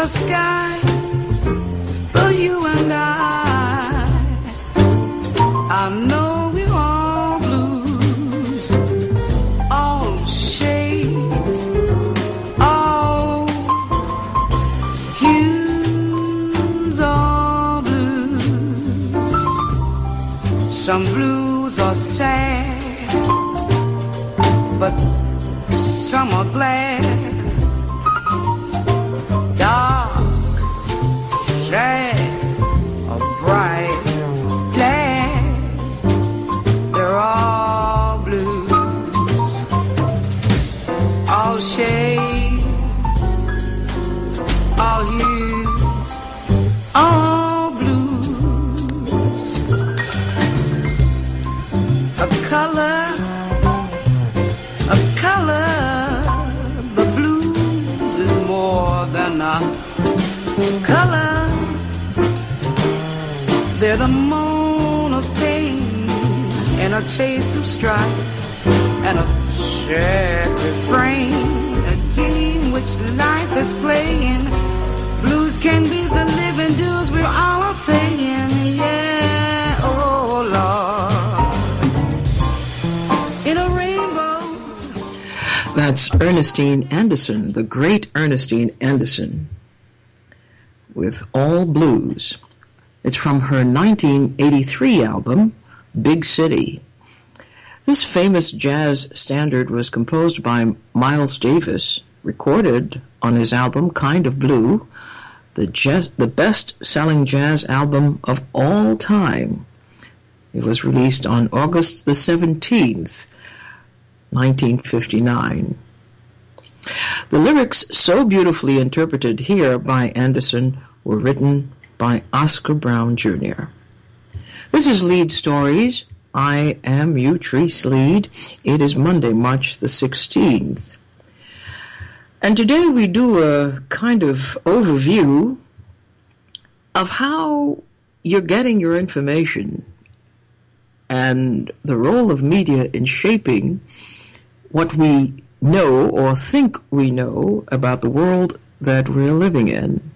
a sky for you and I know we're all blues, all shades, all hues, all blues. Some blues are sad, but some are glad. Dark, sad, or bright, glad, they're all blues, all shades, all hues, all blues. A color, the blues is more than a color. They're the moan of pain and a taste of strife and a sad refrain, a game which life is playing. Blues can be the living dues we're all paying. Yeah, oh Lord, in a rainbow. That's Ernestine Anderson, the great Ernestine Anderson, with All Blues. It's from her 1983 album, Big City. This famous jazz standard was composed by Miles Davis, recorded on his album Kind of Blue, the best-selling jazz album of all time. It was released on August the 17th, 1959. The lyrics, so beautifully interpreted here by Anderson, were written by Oscar Brown Jr. This is Lead Stories. I am Utrice Lead. It is Monday, March the 16th. And today we do a kind of overview of how you're getting your information and the role of media in shaping what we know or think we know about the world that we're living in.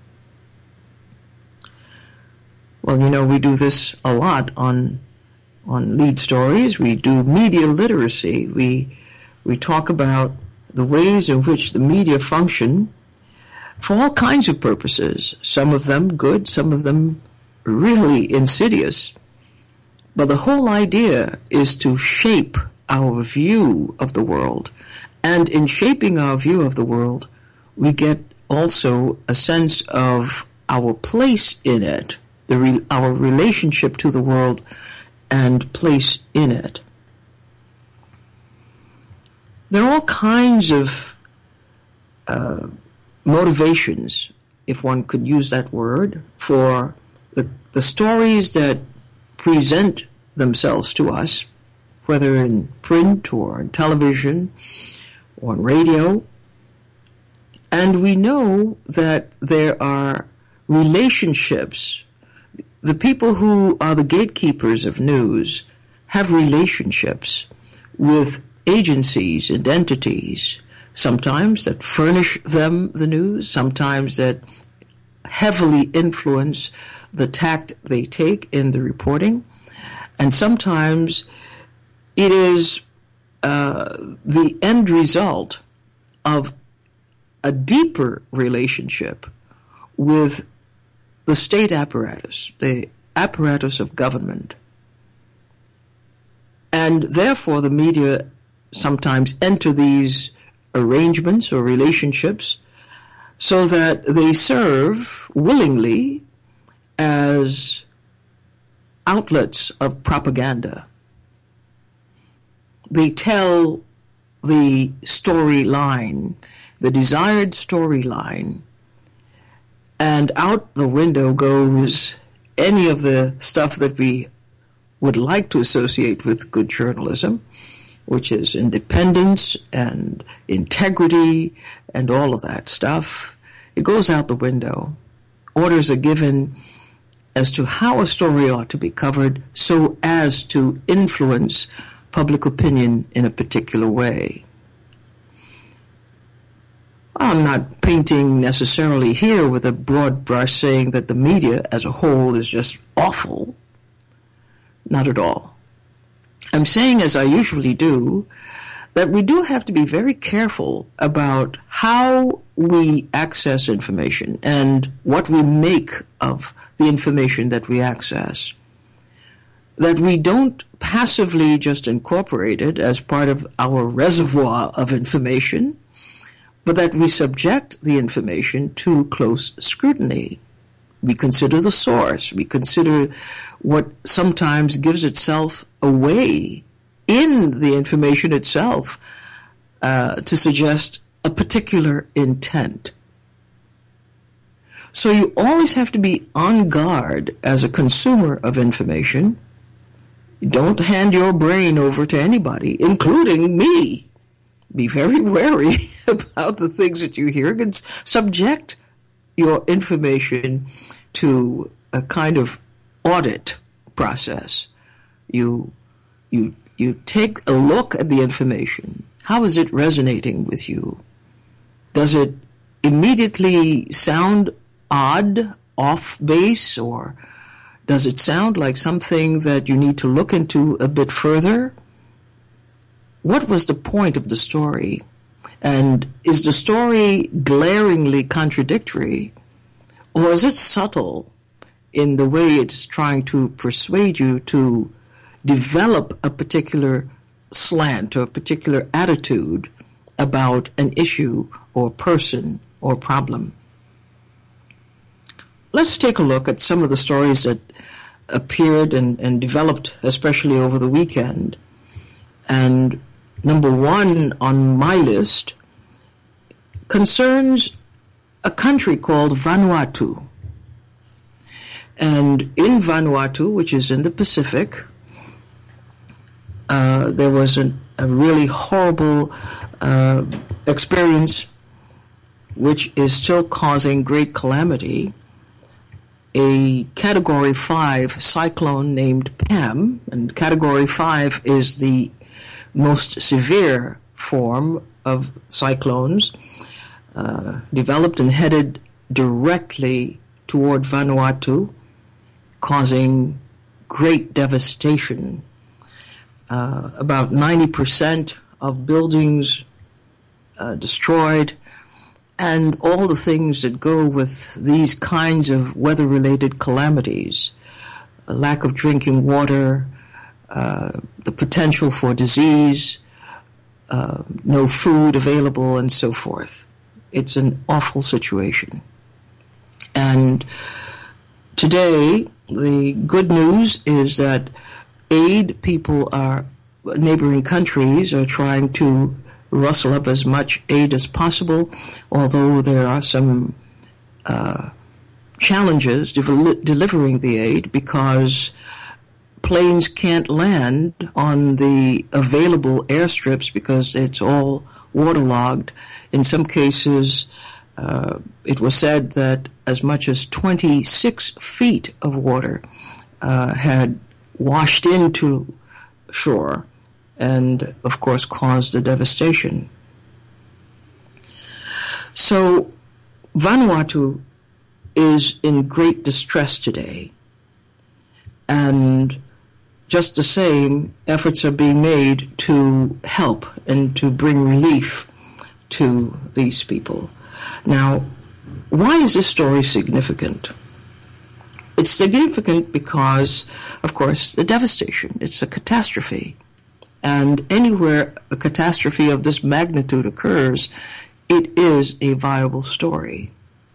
Well, you know, we do this a lot on Lead Stories. We do media literacy. We talk about the ways in which the media function for all kinds of purposes, some of them good, some of them really insidious. But the whole idea is to shape our view of the world. And in shaping our view of the world, we get also a sense of our place in it, our relationship to the world and place in it. There are all kinds of motivations, if one could use that word, for the stories that present themselves to us, whether in print or in television or on radio. And we know that there are relationships. The people who are the gatekeepers of news have relationships with agencies and entities, sometimes that furnish them the news, sometimes that heavily influence the tact they take in the reporting, and sometimes it is the end result of a deeper relationship with the state apparatus, the apparatus of government. And therefore the media sometimes enter these arrangements or relationships so that they serve willingly as outlets of propaganda. They tell the storyline, the desired storyline, and out the window goes any of the stuff that we would like to associate with good journalism, which is independence and integrity and all of that stuff. It goes out the window. Orders are given as to how a story ought to be covered so as to influence public opinion in a particular way. I'm not painting necessarily here with a broad brush saying that the media as a whole is just awful. Not at all. I'm saying, as I usually do, that we do have to be very careful about how we access information and what we make of the information that we access. That we don't passively just incorporate it as part of our reservoir of information, but that we subject the information to close scrutiny. We consider the source. We consider what sometimes gives itself away in the information itself to suggest a particular intent. So you always have to be on guard as a consumer of information. Don't hand your brain over to anybody, including me. Be very wary about the things that you hear and subject your information to a kind of audit process. You take a look at the information. How is it resonating with you? Does it immediately sound odd, off base, or does it sound like something that you need to look into a bit further? What was the point of the story? And is the story glaringly contradictory? Or is it subtle in the way it's trying to persuade you to develop a particular slant or a particular attitude about an issue or person or problem? Let's take a look at some of the stories that appeared and developed, especially over the weekend. And number one on my list concerns a country called Vanuatu. And in Vanuatu, which is in the Pacific, there was a really horrible experience which is still causing great calamity. A Category 5 cyclone named Pam, and Category 5 is the most severe form of cyclones, developed and headed directly toward Vanuatu, causing great devastation. About 90% of buildings destroyed, and all the things that go with these kinds of weather-related calamities, a lack of drinking water, the potential for disease, no food available, and so forth. It's an awful situation. And today, the good news is that neighboring countries are trying to rustle up as much aid as possible, although there are some challenges delivering the aid because planes can't land on the available airstrips because it's all waterlogged. In some cases, it was said that as much as 26 feet of water had washed into shore and, of course, caused the devastation. So Vanuatu is in great distress today. And just the same, efforts are being made to help and to bring relief to these people. Now, why is this story significant? It's significant because, of course, the devastation. It's a catastrophe. And anywhere a catastrophe of this magnitude occurs, it is a viable story.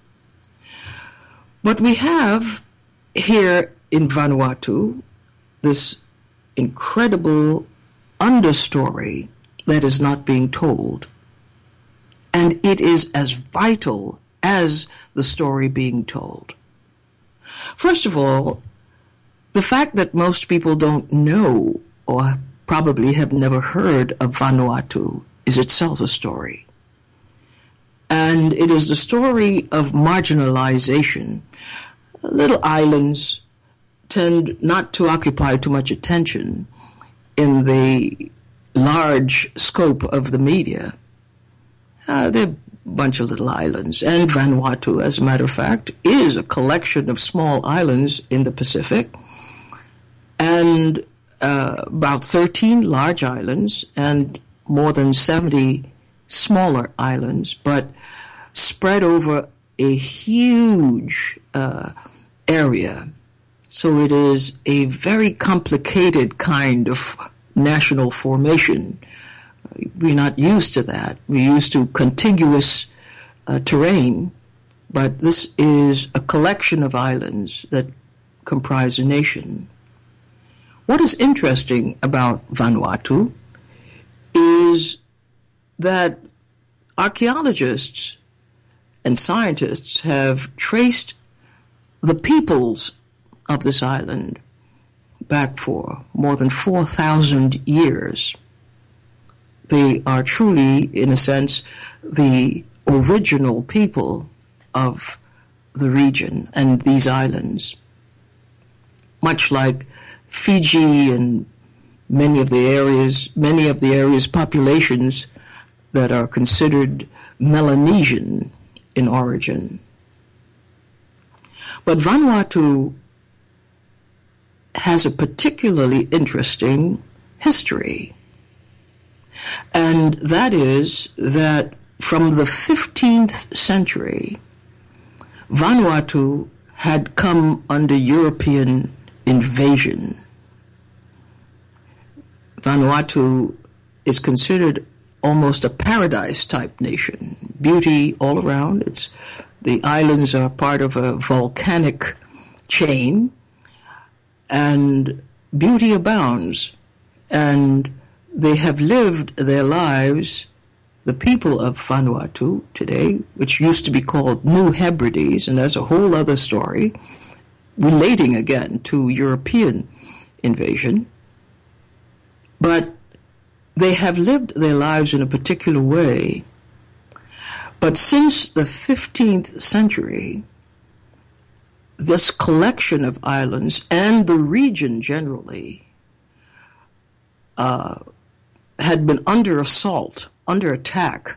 But we have here in Vanuatu this incredible understory that is not being told. And it is as vital as the story being told. First of all, the fact that most people don't know or probably have never heard of Vanuatu is itself a story. And it is the story of marginalization. Little islands tend not to occupy too much attention in the large scope of the media. They're bunch of little islands. And Vanuatu, as a matter of fact, is a collection of small islands in the Pacific, and about 13 large islands and more than 70 smaller islands, but spread over a huge area. So it is a very complicated kind of national formation. We're not used to that. We're used to contiguous terrain, but this is a collection of islands that comprise a nation. What is interesting about Vanuatu is that archaeologists and scientists have traced the peoples of this island back for more than 4,000 years. They are truly, in a sense, the original people of the region and these islands. Much like Fiji and many of the areas' populations that are considered Melanesian in origin. But Vanuatu has a particularly interesting history. And that is that from the 15th century, Vanuatu had come under European invasion. Vanuatu is considered almost a paradise-type nation. Beauty all around. The islands are part of a volcanic chain, and beauty abounds. And they have lived their lives, the people of Vanuatu today, which used to be called New Hebrides, and that's a whole other story, relating again to European invasion. But they have lived their lives in a particular way. But since the 15th century, this collection of islands and the region generally had been under assault, under attack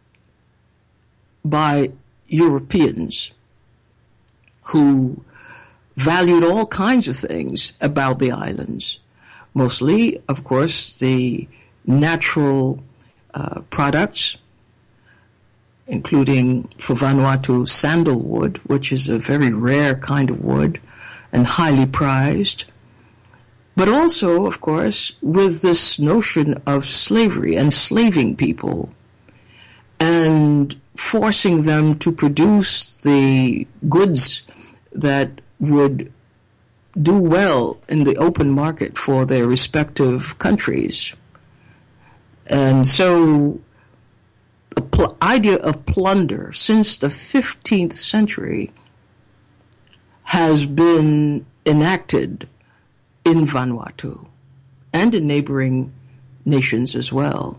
by Europeans who valued all kinds of things about the islands. Mostly, of course, the natural products, including for Vanuatu sandalwood, which is a very rare kind of wood and highly prized. But also, of course, with this notion of slavery, enslaving people and forcing them to produce the goods that would do well in the open market for their respective countries. And so the idea of plunder since the 15th century has been enacted in Vanuatu and in neighboring nations as well.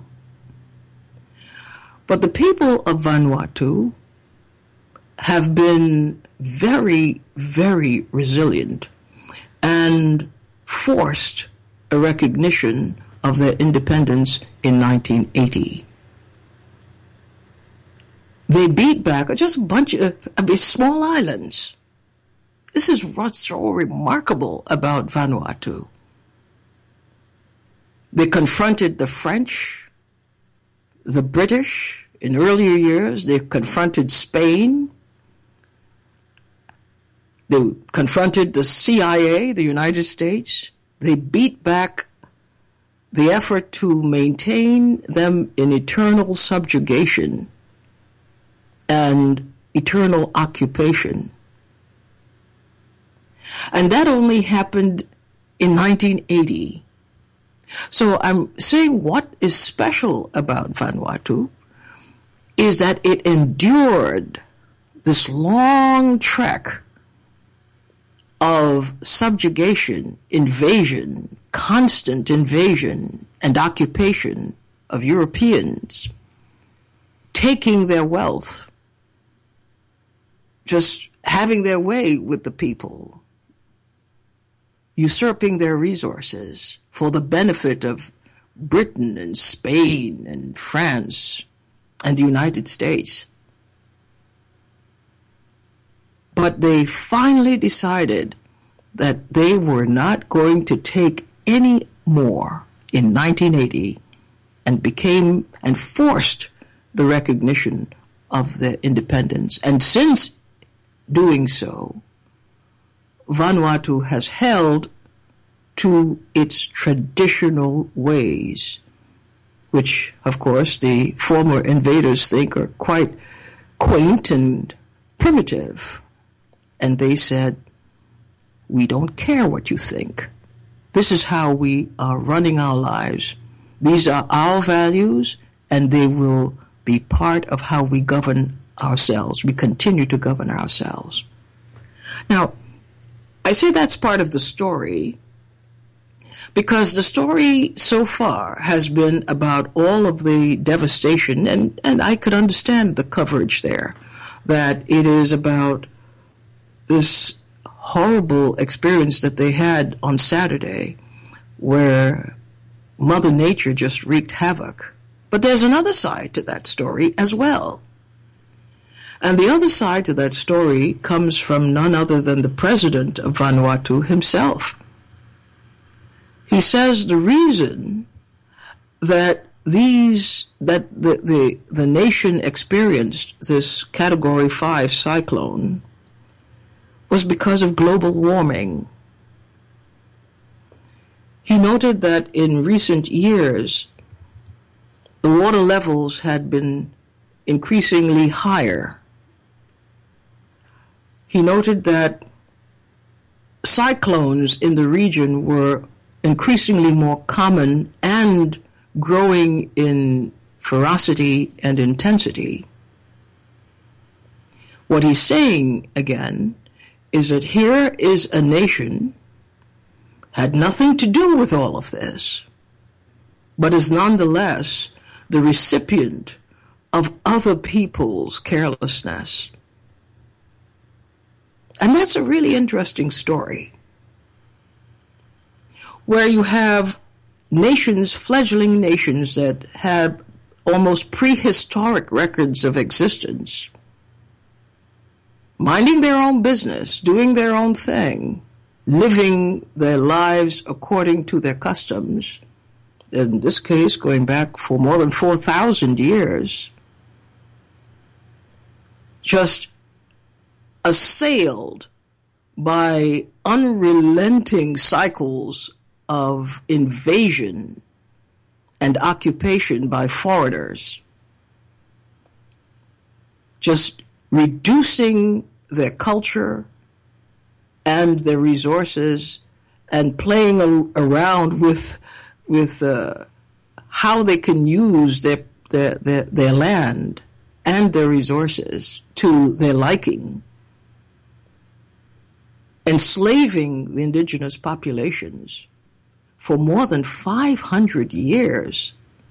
But the people of Vanuatu have been very, very resilient and forced a recognition of their independence in 1980. They beat back just a bunch of small islands. This is what's so remarkable about Vanuatu. They confronted the French, the British. In earlier years, they confronted Spain. They confronted the CIA, the United States. They beat back the effort to maintain them in eternal subjugation and eternal occupation. And that only happened in 1980. So I'm saying what is special about Vanuatu is that it endured this long trek of subjugation, invasion, constant invasion and occupation of Europeans, taking their wealth, just having their way with the people, usurping their resources for the benefit of Britain and Spain and France and the United States. But they finally decided that they were not going to take any more in 1980 and forced the recognition of their independence. And since doing so, Vanuatu has held to its traditional ways, which, of course, the former invaders think are quite quaint and primitive. And they said, we don't care what you think. This is how we are running our lives. These are our values, and they will be part of how we govern ourselves. We continue to govern ourselves. Now, I say that's part of the story because the story so far has been about all of the devastation, and I could understand the coverage there, that it is about this horrible experience that they had on Saturday where Mother Nature just wreaked havoc. But there's another side to that story as well. And the other side to that story comes from none other than the president of Vanuatu himself. He says the reason that the nation experienced this Category 5 cyclone was because of global warming. He noted that in recent years, the water levels had been increasingly higher. He noted that cyclones in the region were increasingly more common and growing in ferocity and intensity. What he's saying, again, is that here is a nation had nothing to do with all of this, but is nonetheless the recipient of other people's carelessness. And that's a really interesting story, where you have nations, fledgling nations that have almost prehistoric records of existence, minding their own business, doing their own thing, living their lives according to their customs, in this case going back for more than 4,000 years, just assailed by unrelenting cycles of invasion and occupation by foreigners, just reducing their culture and their resources and playing around with how they can use their land and their resources to their liking, enslaving the indigenous populations for more than 500 years.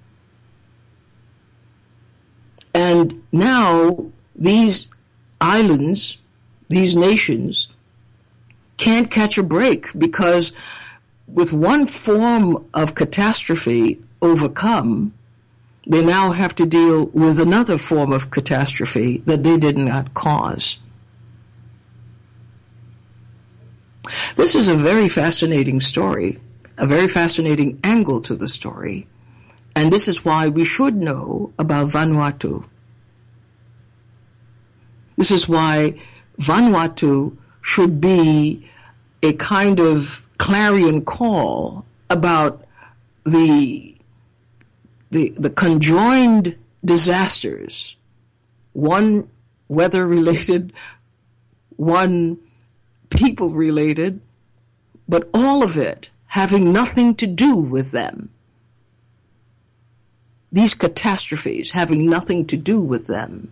And now these islands, these nations, can't catch a break because with one form of catastrophe overcome, they now have to deal with another form of catastrophe that they did not cause. This is a very fascinating story, a very fascinating angle to the story, and this is why we should know about Vanuatu. This is why Vanuatu should be a kind of clarion call about the conjoined disasters, one weather-related, one people-related, but all of it having nothing to do with them. These catastrophes having nothing to do with them.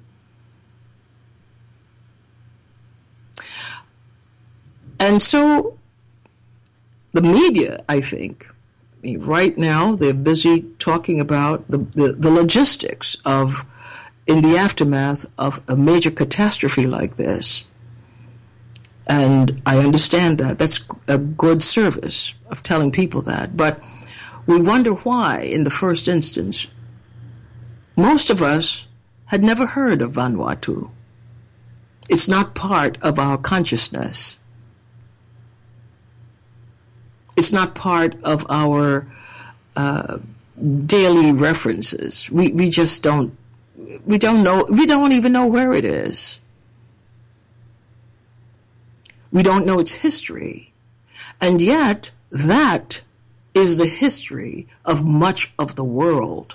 And so the media, I think, right now they're busy talking about the logistics of, in the aftermath of a major catastrophe like this. And I understand that. That's a good service of telling people that. But we wonder why, in the first instance, most of us had never heard of Vanuatu. It's not part of our consciousness. It's not part of our daily references. We just don't. We don't know. We don't even know where it is. We don't know its history, and yet that is the history of much of the world.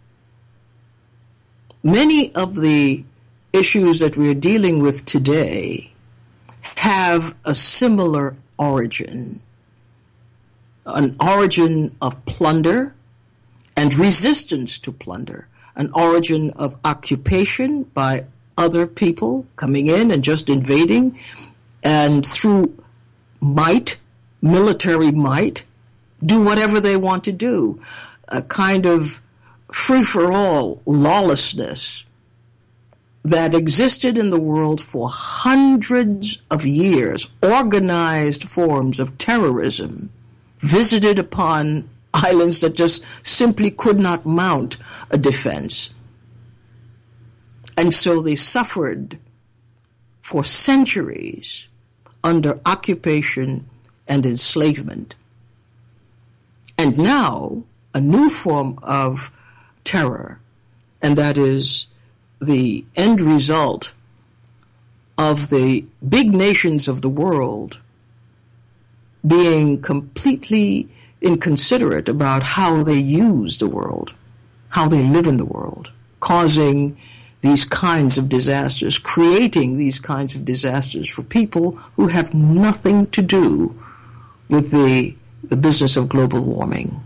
Many of the issues that we're dealing with today have a similar origin, an origin of plunder and resistance to plunder, an origin of occupation by other people coming in and just invading, and through might, military might, do whatever they want to do, a kind of free-for-all lawlessness that existed in the world for hundreds of years, organized forms of terrorism visited upon islands that just simply could not mount a defense. And so they suffered for centuries under occupation and enslavement. And now, a new form of terror, and that is the end result of the big nations of the world being completely inconsiderate about how they use the world, how they live in the world, causing these kinds of disasters, creating these kinds of disasters for people who have nothing to do with the business of global warming.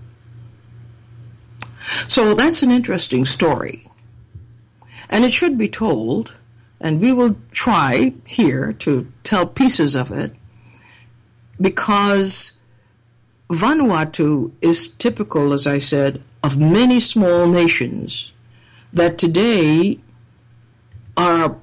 So that's an interesting story. And it should be told, and we will try here to tell pieces of it, because Vanuatu is typical, as I said, of many small nations that today are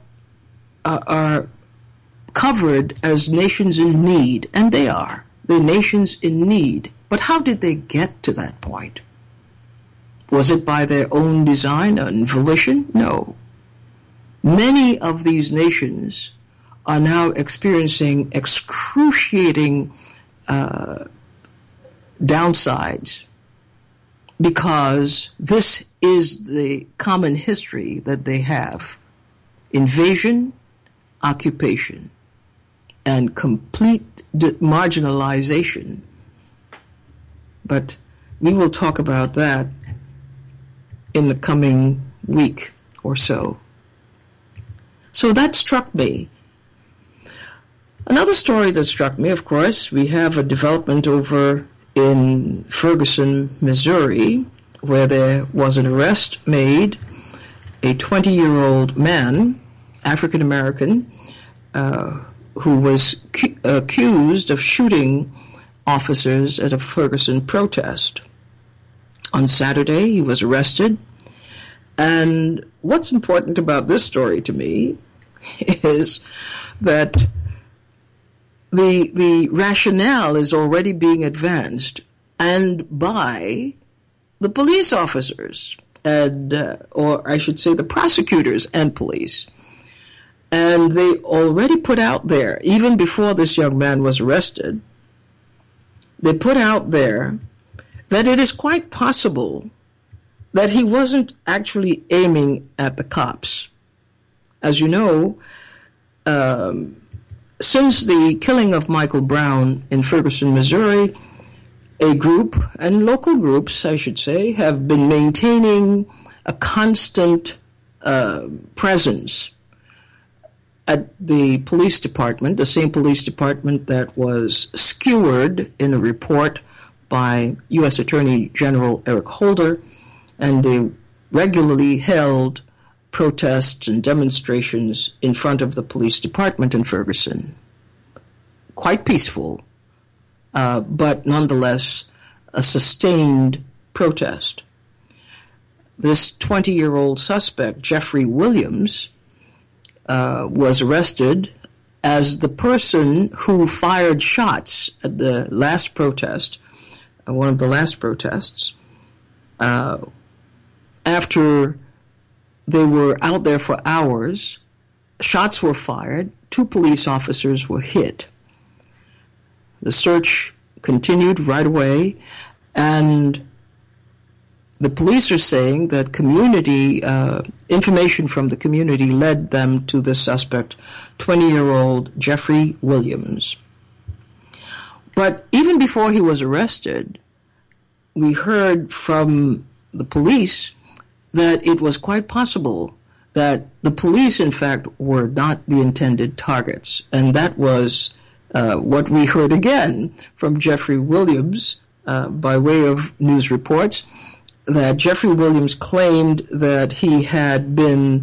covered as nations in need, and they are. They're nations in need. But how did they get to that point? Was it by their own design and volition? No. Many of these nations are now experiencing excruciating downsides because this is the common history that they have. Invasion, occupation, and complete marginalization. But we will talk about that in the coming week or so. So that struck me. Another story that struck me, of course, we have a development over in Ferguson, Missouri, where there was an arrest made. A 20-year-old man, African American, who was accused of shooting officers at a Ferguson protest. On Saturday, he was arrested. And what's important about this story to me is that the rationale is already being advanced, and by the police officers, and or I should say the prosecutors and police. And they already put out there, even before this young man was arrested, they put out there that it is quite possible that he wasn't actually aiming at the cops. As you know, since the killing of Michael Brown in Ferguson, Missouri, a group, and local groups, I should say, have been maintaining a constant presence at the police department, the same police department that was skewered in a report by U.S. Attorney General Eric Holder, and they regularly held protests and demonstrations in front of the police department in Ferguson. Quite peaceful, but nonetheless a sustained protest. This 20-year-old suspect, Jeffrey Williams, was arrested as the person who fired shots at the last protest, one of the last protests, after they were out there for hours shots were fired. 2 police officers were hit. The search continued right away, and the police are saying that community information from the community led them to the suspect, 20-year-old Jeffrey Williams. But even before he was arrested, we heard from the police that it was quite possible that the police, in fact, were not the intended targets. And that was what we heard again from Jeffrey Williams by way of news reports, that Jeffrey Williams claimed that he had been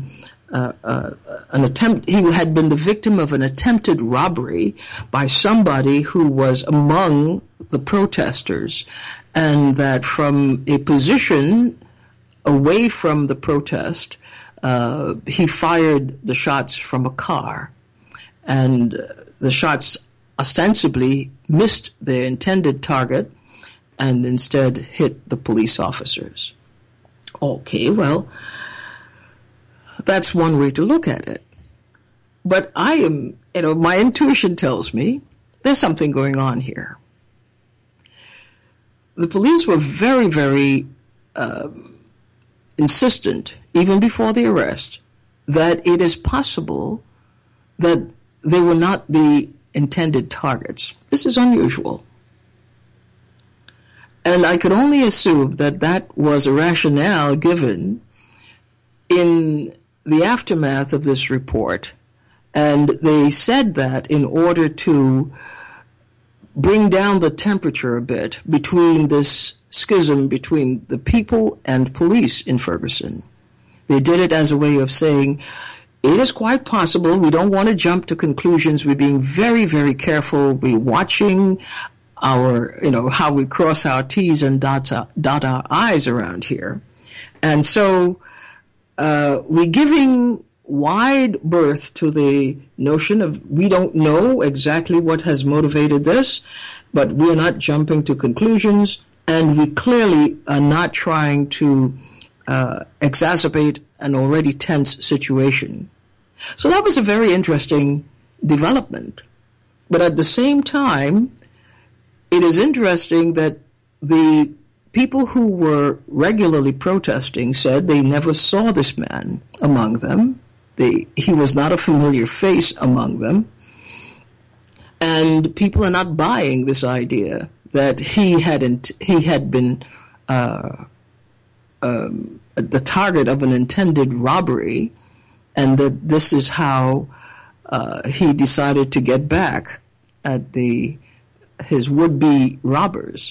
he had been the victim of an attempted robbery by somebody who was among the protesters, and that from a position away from the protest, he fired the shots from a car, and the shots ostensibly missed their intended target and instead hit the police officers. Okay, well, that's one way to look at it. But my intuition tells me there's something going on here. The police were very, very insistent, even before the arrest, that it is possible that they were not the intended targets. This is unusual. And I could only assume that that was a rationale given in the aftermath of this report. And they said that in order to bring down the temperature a bit between this schism between the people and police in Ferguson. They did it as a way of saying, it is quite possible, we don't want to jump to conclusions, we're being very, very careful, we're watching how we cross our T's and dot our I's around here. And so we're giving wide berth to the notion of we don't know exactly what has motivated this, but we're not jumping to conclusions, and we clearly are not trying to exacerbate an already tense situation. So that was a very interesting development. But at the same time, it is interesting that the people who were regularly protesting said they never saw this man among them. He was not a familiar face among them. And people are not buying this idea that he had been the target of an intended robbery, and that this is how he decided to get back at his would-be robbers.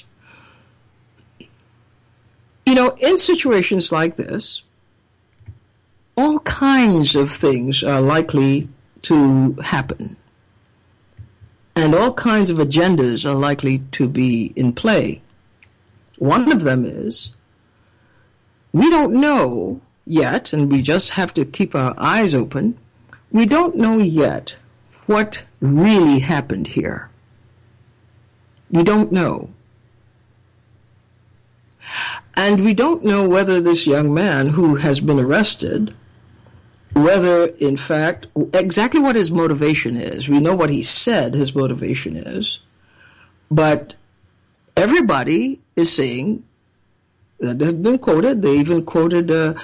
In situations like this, all kinds of things are likely to happen, and all kinds of agendas are likely to be in play. One of them is, we don't know yet, and we just have to keep our eyes open, we don't know yet what really happened here. We don't know. And we don't know whether this young man who has been arrested, whether, in fact, exactly what his motivation is. We know what he said his motivation is, but everybody is saying that have been quoted. They even quoted a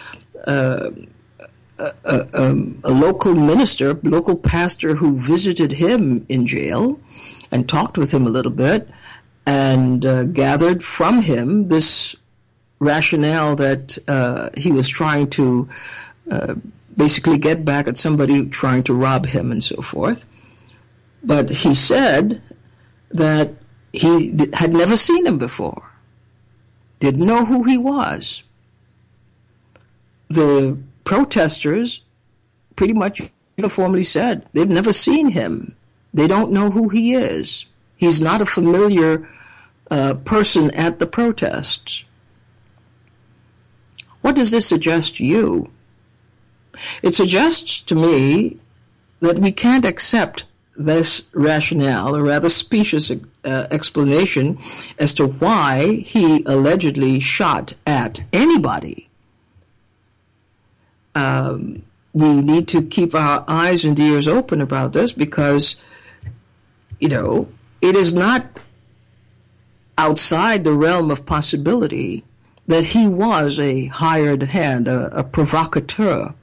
local minister, local pastor who visited him in jail and talked with him a little bit and gathered from him this rationale that he was trying to basically get back at somebody trying to rob him and so forth. But he said that he had never seen him before, didn't know who he was. The protesters pretty much uniformly said they've never seen him. They don't know who he is. He's not a familiar person at the protests. What does this suggest to you? It suggests to me that we can't accept this rationale, or rather specious explanation as to why he allegedly shot at anybody. we need to keep our eyes and ears open about this because, it is not outside the realm of possibility that he was a hired hand, a provocateur,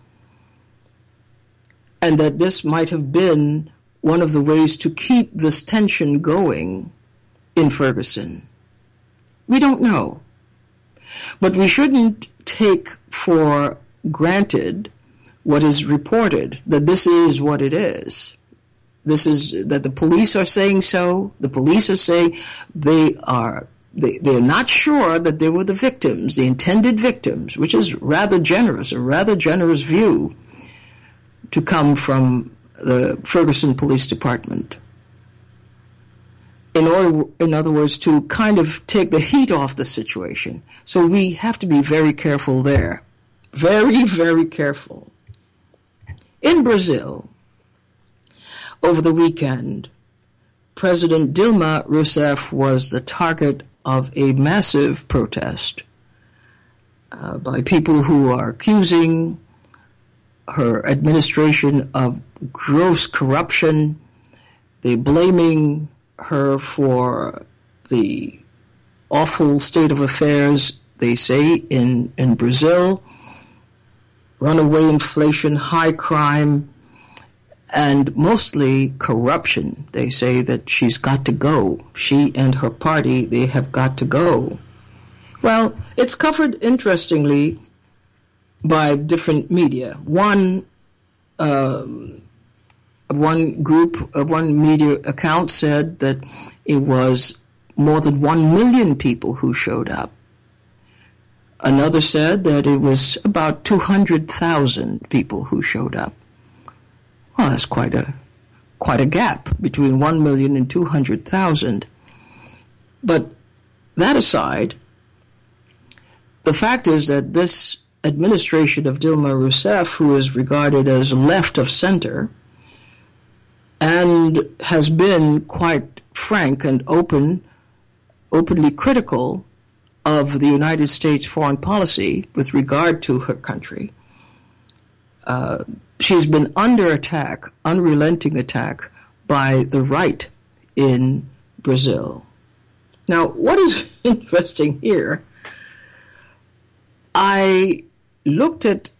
and that this might have been one of the ways to keep this tension going in Ferguson. We don't know. But we shouldn't take for granted what is reported, that this is what it is. This is that the police are saying so. The police are saying they're not sure that they were the victims, the intended victims, which is a rather generous view to come from the Ferguson Police Department. In other words, to kind of take the heat off the situation. So we have to be very careful there. Very, very careful. In Brazil, over the weekend, President Dilma Rousseff was the target of a massive protest by people who are accusing her administration of gross corruption. They're blaming her for the awful state of affairs, they say, in Brazil, runaway inflation, high crime, and mostly corruption. They say that she's got to go. She and her party, they have got to go. Well, it's covered, interestingly, by different media. One media account said that it was more than 1 million people who showed up. Another said that it was about 200,000 people who showed up. Well, that's quite a gap between 1 million and 200,000. But that aside, the fact is that this administration of Dilma Rousseff, who is regarded as left of center, and has been quite frank and openly critical of the United States foreign policy with regard to her country, she's been under attack, unrelenting attack, by the right in Brazil. Now, what is interesting here, I looked at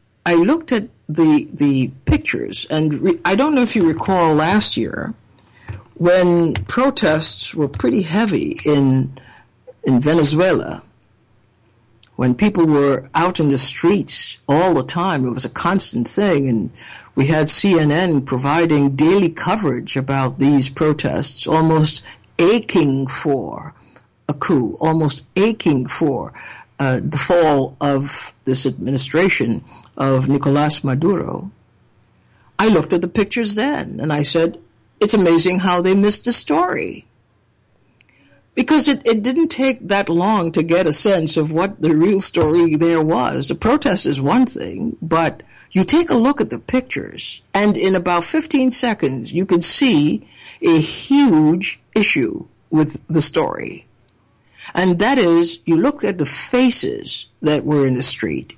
the pictures, and I don't know if you recall last year when protests were pretty heavy in Venezuela, when people were out in the streets all the time. It was a constant thing, and we had CNN providing daily coverage about these protests, almost aching for a coup, almost aching for the fall of this administration of Nicolás Maduro. I looked at the pictures then, and I said, it's amazing how they missed the story. Because it didn't take that long to get a sense of what the real story there was. The protest is one thing, but you take a look at the pictures, and in about 15 seconds, you can see a huge issue with the story. And that is, you look at the faces that were in the street,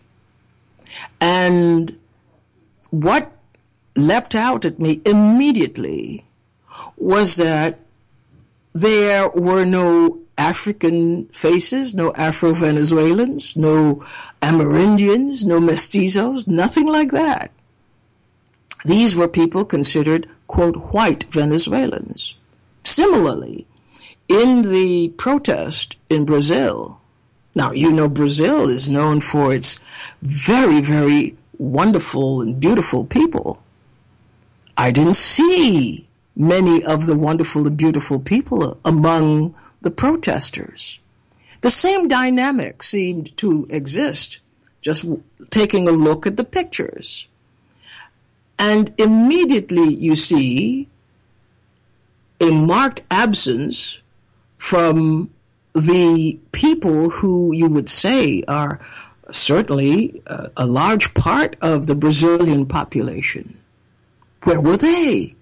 and what leapt out at me immediately was that there were no African faces, no Afro-Venezuelans, no Amerindians, no mestizos, nothing like that. These were people considered, quote, white Venezuelans. Similarly, in the protest in Brazil, now, Brazil is known for its very, very wonderful and beautiful people. I didn't see many of the wonderful and beautiful people among the protesters. The same dynamic seemed to exist, just taking a look at the pictures. And immediately you see a marked absence from the people who you would say are certainly a large part of the Brazilian population. Where were they?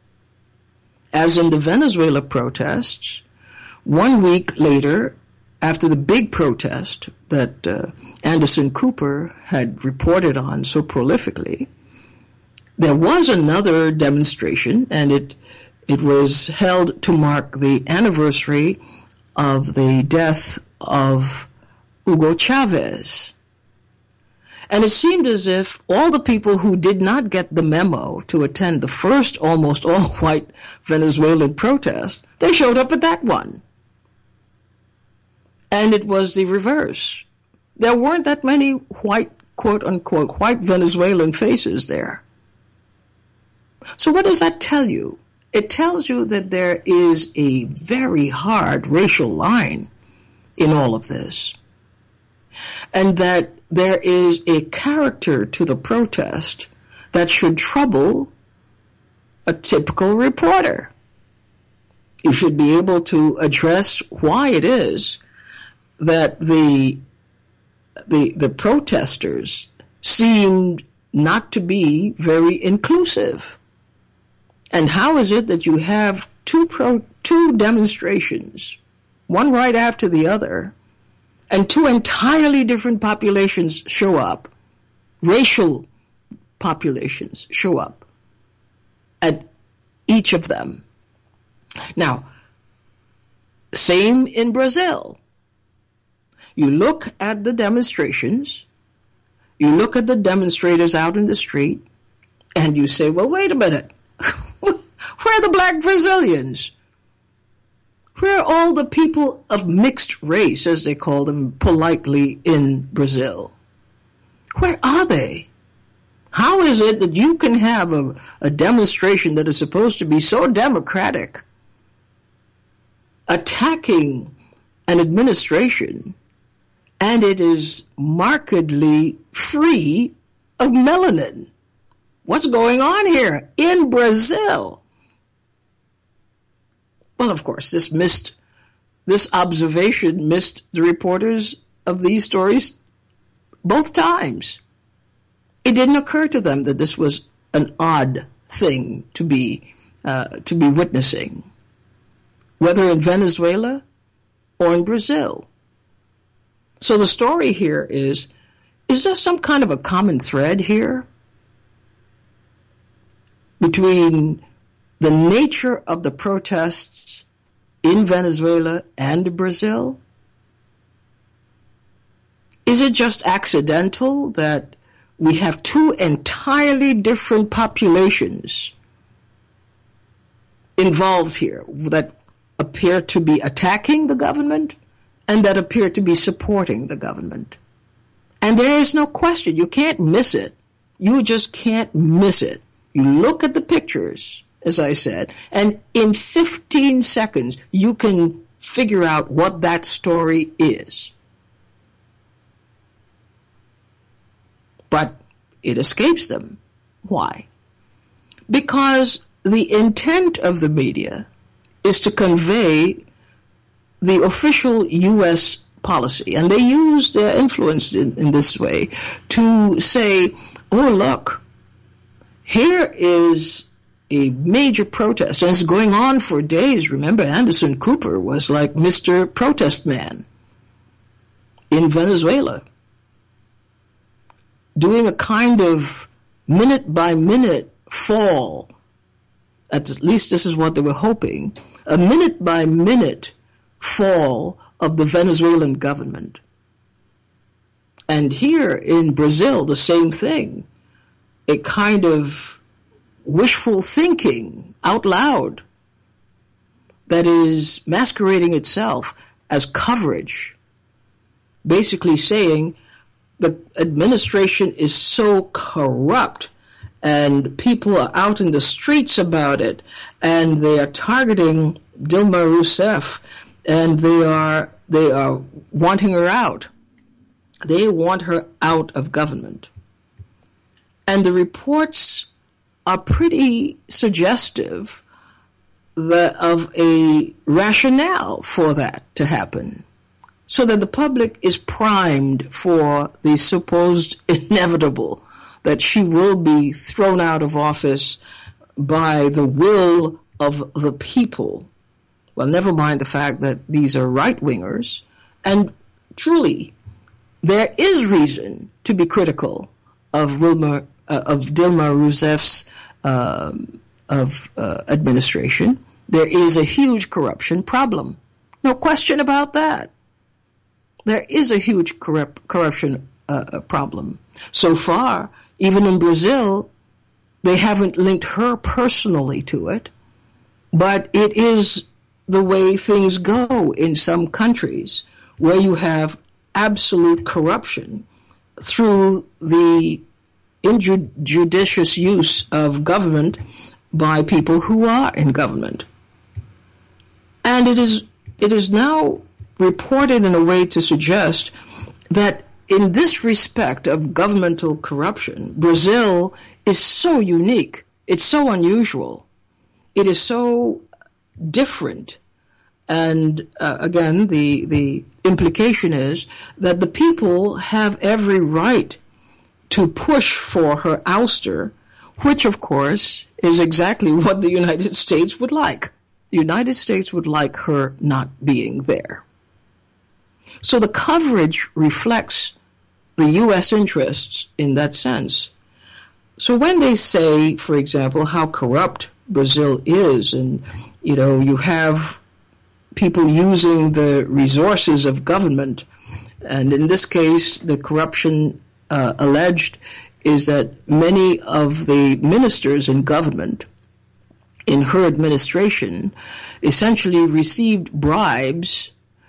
As in the Venezuela protests, 1 week later, after the big protest that Anderson Cooper had reported on so prolifically, There was another demonstration, and it was held to mark the anniversary of the death of Hugo Chavez. And it seemed as if all the people who did not get the memo to attend the first almost all-white Venezuelan protest, they showed up at that one. And it was the reverse. There weren't that many white, quote-unquote, white Venezuelan faces there. So what does that tell you? It tells you that there is a very hard racial line in all of this, and that there is a character to the protest that should trouble a typical reporter. You should be able to address why it is that the protesters seemed not to be very inclusive. And how is it that you have two demonstrations, one right after the other, and two entirely different populations show up, racial populations show up at each of them? Now, same in Brazil. You look at the demonstrations, you look at the demonstrators out in the street, and you say, well, wait a minute. Where are the black Brazilians? Where are all the people of mixed race, as they call them politely in Brazil? Where are they? How is it that you can have a demonstration that is supposed to be so democratic, attacking an administration, and it is markedly free of melanin? What's going on here in Brazil? Well, of course, this observation missed the reporters of these stories both times. It didn't occur to them that this was an odd thing to be witnessing, whether in Venezuela or in Brazil. So the story here is there some kind of a common thread here between the nature of the protests in Venezuela and Brazil? Is it just accidental that we have two entirely different populations involved here that appear to be attacking the government and that appear to be supporting the government? And there is no question. You can't miss it. You just can't miss it. You look at the pictures, as I said, and in 15 seconds, you can figure out what that story is. But it escapes them. Why? Because the intent of the media is to convey the official U.S. policy, and they use their influence in this way to say, oh, look, here is a major protest, and it's going on for days. Remember, Anderson Cooper was like Mr. Protest Man in Venezuela, doing a kind of minute-by-minute fall. At least this is what they were hoping, a minute-by-minute fall of the Venezuelan government. And here in Brazil, the same thing. A kind of wishful thinking out loud that is masquerading itself as coverage, basically saying the administration is so corrupt and people are out in the streets about it and they are targeting Dilma Rousseff and they are wanting her out. They want her out of government. And the reports are pretty suggestive of a rationale for that to happen, so that the public is primed for the supposed inevitable, that she will be thrown out of office by the will of the people. Well, never mind the fact that these are right-wingers, and truly, there is reason to be critical of Dilma of Dilma Rousseff's administration, there is a huge corruption problem. No question about that. There is a huge corruption problem. So far, even in Brazil, they haven't linked her personally to it, but it is the way things go in some countries where you have absolute corruption through the injudicious use of government by people who are in government. And it is now reported in a way to suggest that in this respect of governmental corruption, Brazil is so unique. It's so unusual. It is so different. And again, the implication is that the people have every right to push for her ouster, which, of course, is exactly what the United States would like. The United States would like her not being there. So the coverage reflects the U.S. interests in that sense. So when they say, for example, how corrupt Brazil is, and, you have people using the resources of government, and in this case, the corruption alleged is that many of the ministers in government in her administration essentially received bribes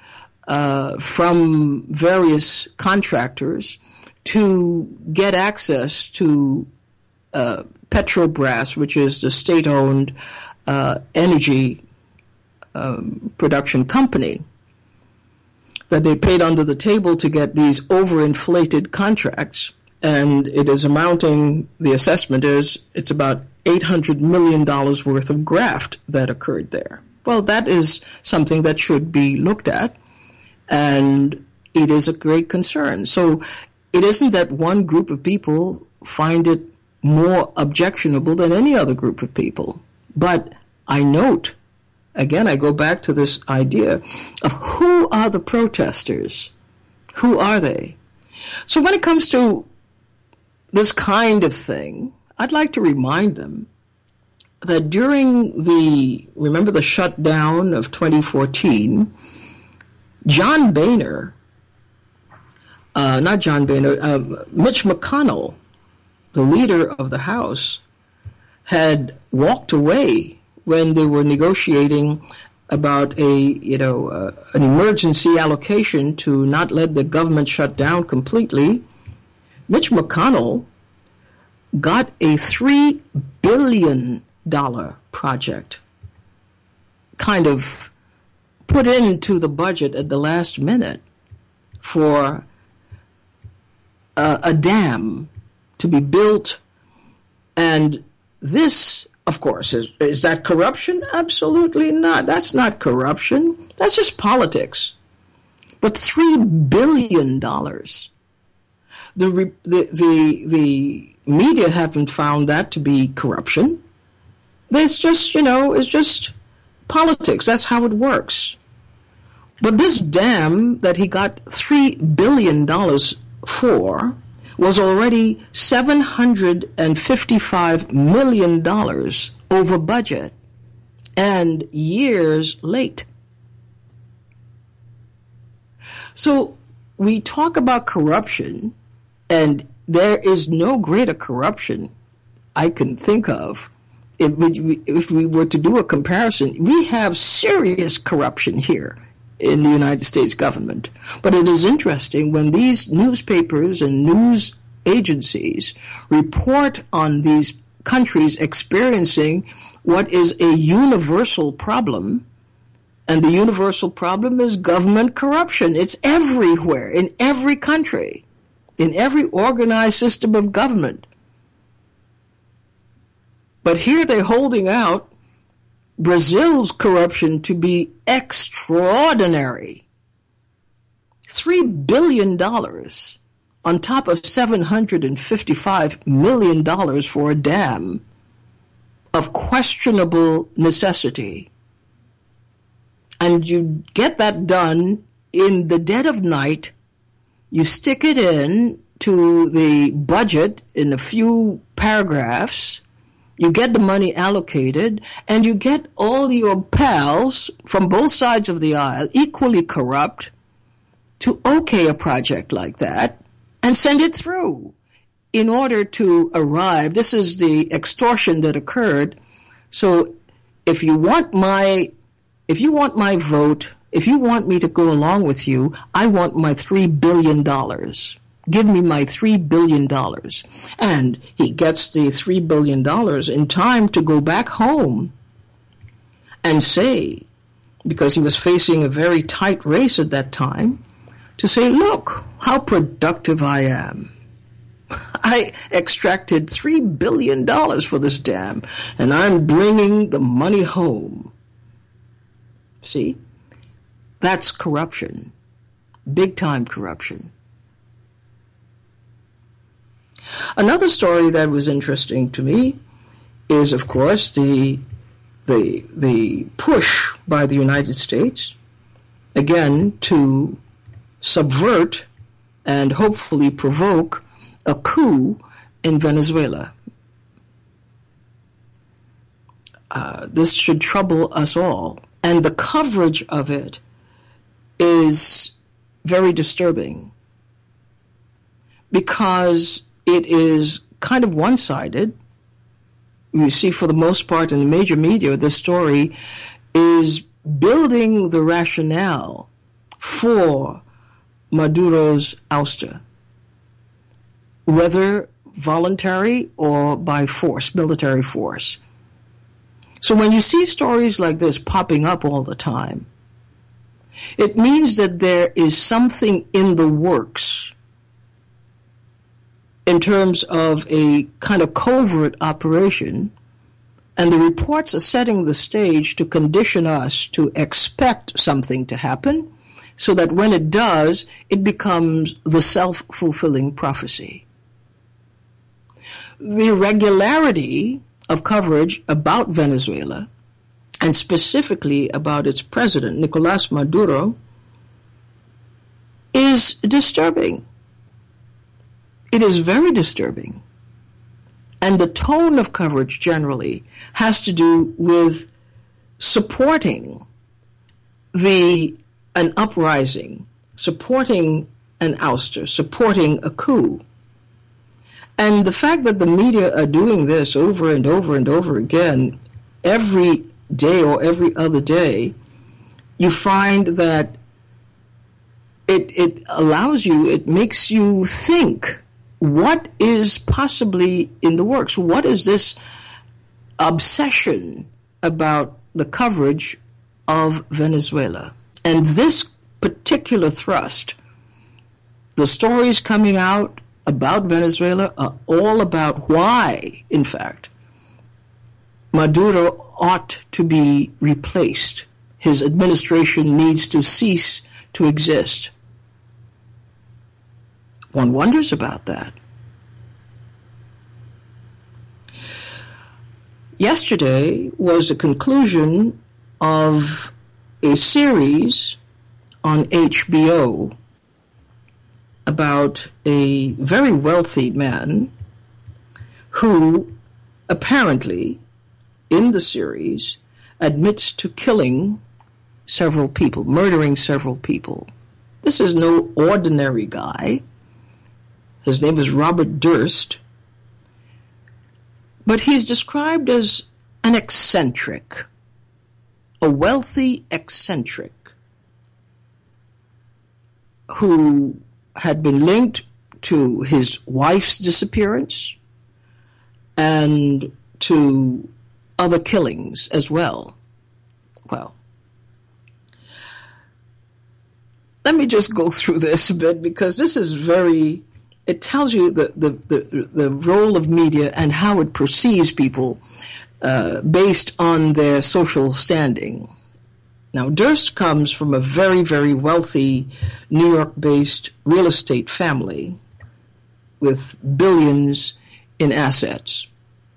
from various contractors to get access to Petrobras, which is the state-owned energy production company, that they paid under the table to get these overinflated contracts. And it is amounting, the assessment is, it's about $800 million worth of graft that occurred there. Well, that is something that should be looked at, and it is a great concern. So it isn't that one group of people find it more objectionable than any other group of people. But I note, again, I go back to this idea of who are the protesters? Who are they? So when it comes to this kind of thing, I'd like to remind them that during remember the shutdown of 2014, Mitch McConnell, the leader of the House, had walked away when they were negotiating about an emergency allocation to not let the government shut down completely. Mitch McConnell got a $3 billion project kind of put into the budget at the last minute for a dam to be built. And this, of course, is that corruption? Absolutely not. That's not corruption. That's just politics. But $3 billion. The media haven't found that to be corruption. It's just, it's just politics. That's how it works. But this dam that he got $3 billion for was already $755 million over budget and years late. So we talk about corruption, and there is no greater corruption I can think of. If we were to do a comparison, we have serious corruption here in the United States government. But it is interesting when these newspapers and news agencies report on these countries experiencing what is a universal problem, and the universal problem is government corruption. It's everywhere, in every country, in every organized system of government. But here they're holding out Brazil's corruption to be extraordinary. $3 billion on top of $755 million for a dam of questionable necessity. And you get that done in the dead of night. You stick it in to the budget in a few paragraphs. You get the money allocated, and you get all your pals from both sides of the aisle, equally corrupt, to okay a project like that and send it through in order to arrive. This is the extortion that occurred. So if you want my vote, if you want me to go along with you, I want my $3 billion. Give me my $3 billion. And he gets the $3 billion in time to go back home and say, because he was facing a very tight race at that time, to say, look how productive I am. I extracted $3 billion for this dam, and I'm bringing the money home. See? That's corruption. Big-time corruption. Another story that was interesting to me is, of course, the push by the United States, again, to subvert and hopefully provoke a coup in Venezuela. This should trouble us all. And the coverage of it is very disturbing because it is kind of one-sided. You see, for the most part, in the major media, the story is building the rationale for Maduro's ouster, whether voluntary or by force, military force. So when you see stories like this popping up all the time, it means that there is something in the works in terms of a kind of covert operation, and the reports are setting the stage to condition us to expect something to happen, so that when it does, it becomes the self-fulfilling prophecy. The regularity of coverage about Venezuela, and specifically about its president, Nicolás Maduro, is disturbing. It is very disturbing. And the tone of coverage generally has to do with supporting an uprising, supporting an ouster, supporting a coup. And the fact that the media are doing this over and over and over again, every day or every other day, you find that it allows you, it makes you think, what is possibly in the works? What is this obsession about the coverage of Venezuela? And this particular thrust, the stories coming out about Venezuela are all about why, in fact, Maduro ought to be replaced. His administration needs to cease to exist. One wonders about that. Yesterday was the conclusion of a series on HBO about a very wealthy man who apparently, in the series, admits to killing several people, murdering several people. This is no ordinary guy. His name is Robert Durst. But he's described as an eccentric, a wealthy eccentric who had been linked to his wife's disappearance and to other killings as well. Well, let me just go through this a bit because this is it tells you the role of media and how it perceives people based on their social standing. Now, Durst comes from a very, very wealthy New York-based real estate family with billions in assets.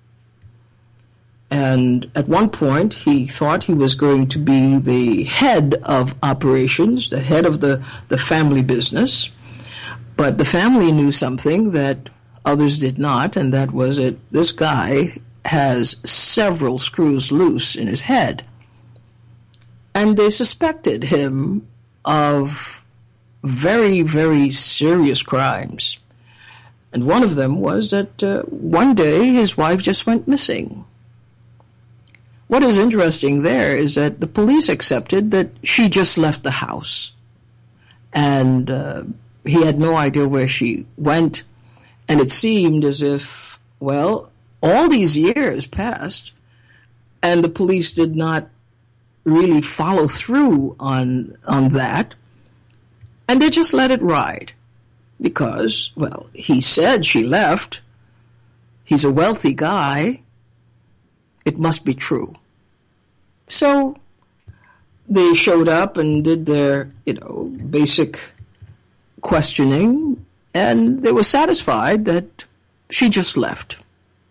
And at one point, he thought he was going to be the head of operations, the head of the family business. But the family knew something that others did not, and that was that this guy has several screws loose in his head. And they suspected him of very, very serious crimes. And one of them was that one day his wife just went missing. What is interesting there is that the police accepted that she just left the house. And he had no idea where she went. And it seemed as if, well, all these years passed and the police did not really follow through on that. And they just let it ride. Because, well, he said she left. He's a wealthy guy. It must be true. So they showed up and did their, basic questioning, and they were satisfied that she just left.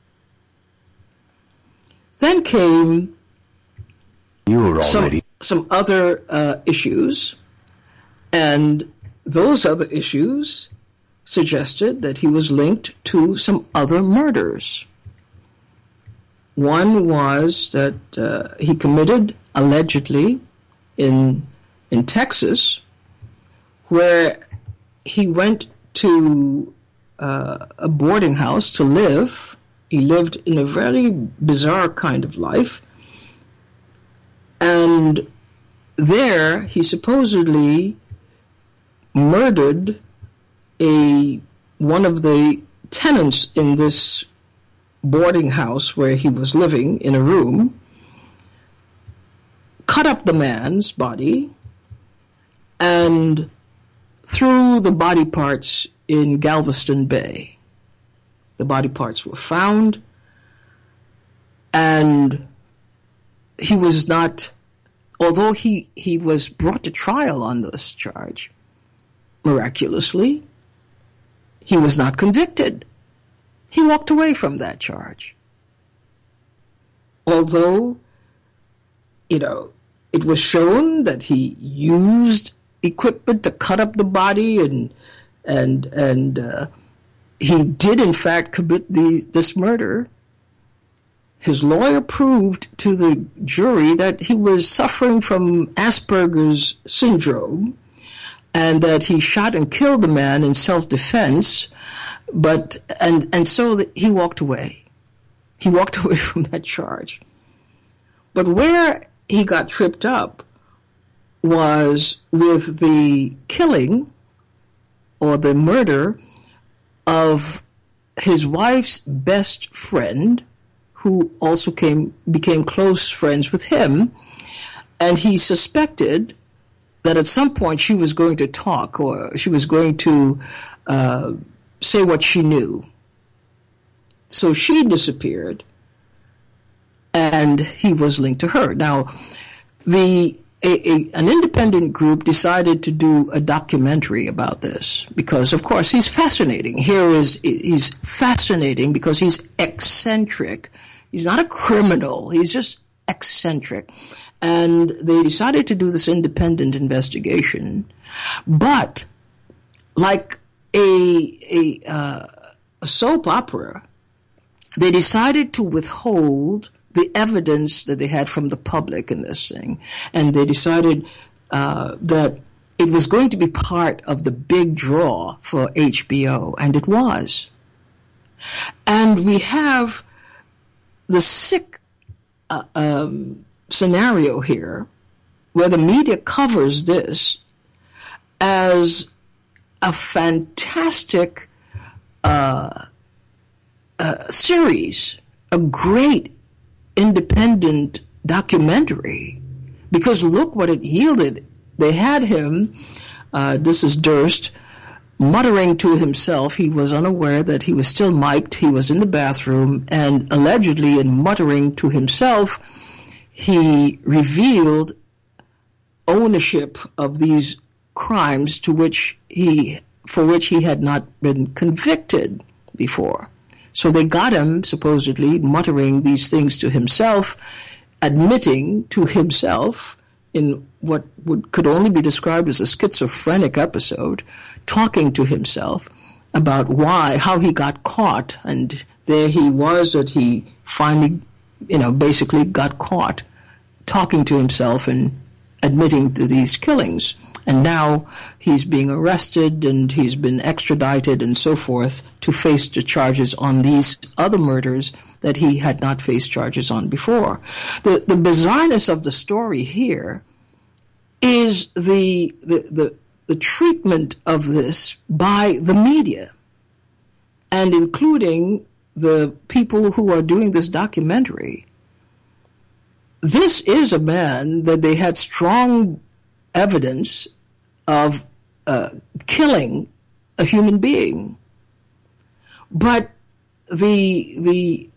Then came some other issues, and those other issues suggested that he was linked to some other murders. One was that he committed, allegedly, in Texas, where he went to a boarding house to live. He lived in a very bizarre kind of life. And there he supposedly murdered one of the tenants in this boarding house where he was living in a room, cut up the man's body, and threw the body parts in Galveston Bay. The body parts were found, and he was not, although he was brought to trial on this charge, miraculously, he was not convicted. He walked away from that charge. Although, it was shown that he used equipment to cut up the body and he did in fact commit this murder. His lawyer proved to the jury that he was suffering from Asperger's syndrome and that he shot and killed the man in self-defense, and so he walked away. He walked away from that charge. But where he got tripped up was with the killing or the murder of his wife's best friend, who also became close friends with him, and he suspected that at some point she was going to talk or she was going to say what she knew. So she disappeared, and he was linked to her. Now, an independent group decided to do a documentary about this because, of course, he's fascinating. He's fascinating because he's eccentric. He's not a criminal. He's just eccentric. And they decided to do this independent investigation. But like a soap opera, they decided to withhold the evidence that they had from the public in this thing. And they decided that it was going to be part of the big draw for HBO, and it was. And we have the sick scenario here where the media covers this as a fantastic series, a great independent documentary, because look what it yielded. They had him, this is Durst, muttering to himself. He was unaware that he was still mic'd. He was in the bathroom, and allegedly in muttering to himself, he revealed ownership of these crimes for which he had not been convicted before. So they got him, supposedly, muttering these things to himself, admitting to himself in what could only be described as a schizophrenic episode talking to himself about how he got caught, and there he was that he finally, basically got caught talking to himself and admitting to these killings. And now he's being arrested and he's been extradited and so forth to face the charges on these other murders that he had not faced charges on before. The bizarreness of the story here is the treatment of this by the media, and including the people who are doing this documentary. This is a man that they had strong evidence of killing a human being, but the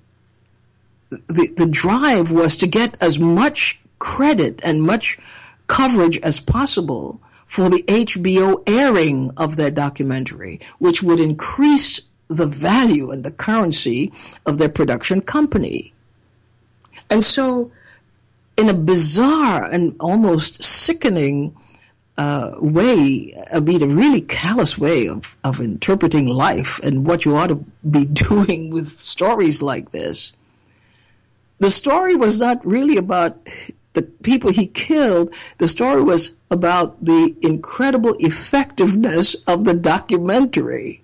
drive was to get as much credit and much coverage as possible for the HBO airing of their documentary, which would increase the value and the currency of their production company. And so, in a bizarre and almost sickening way, a really callous way of interpreting life and what you ought to be doing with stories like this, the story was not really about the people he killed. The story was about the incredible effectiveness of the documentary.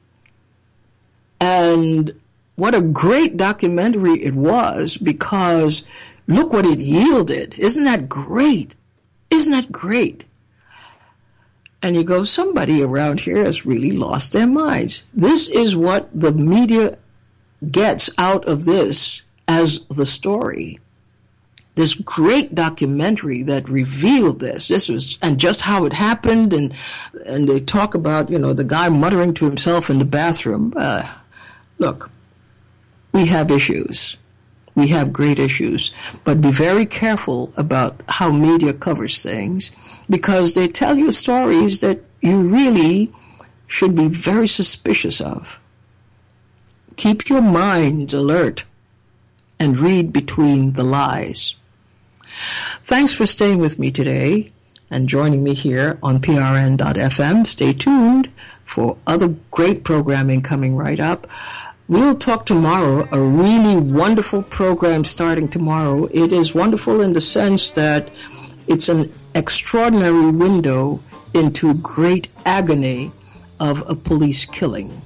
And what a great documentary it was, because look what it yielded. Isn't that great? Isn't that great? And you go, somebody around here has really lost their minds. This is what the media gets out of this as the story. This great documentary that revealed this was, and just how it happened, and they talk about, the guy muttering to himself in the bathroom. Look, we have issues. We have great issues, but be very careful about how media covers things, because they tell you stories that you really should be very suspicious of. Keep your mind alert and read between the lies. Thanks for staying with me today and joining me here on PRN.FM. Stay tuned for other great programming coming right up. We'll talk tomorrow, a really wonderful program starting tomorrow. It is wonderful in the sense that it's an extraordinary window into great agony of a police killing.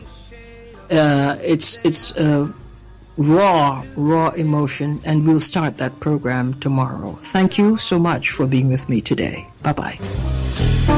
It's raw emotion, and we'll start that program tomorrow. Thank you so much for being with me today. Bye-bye.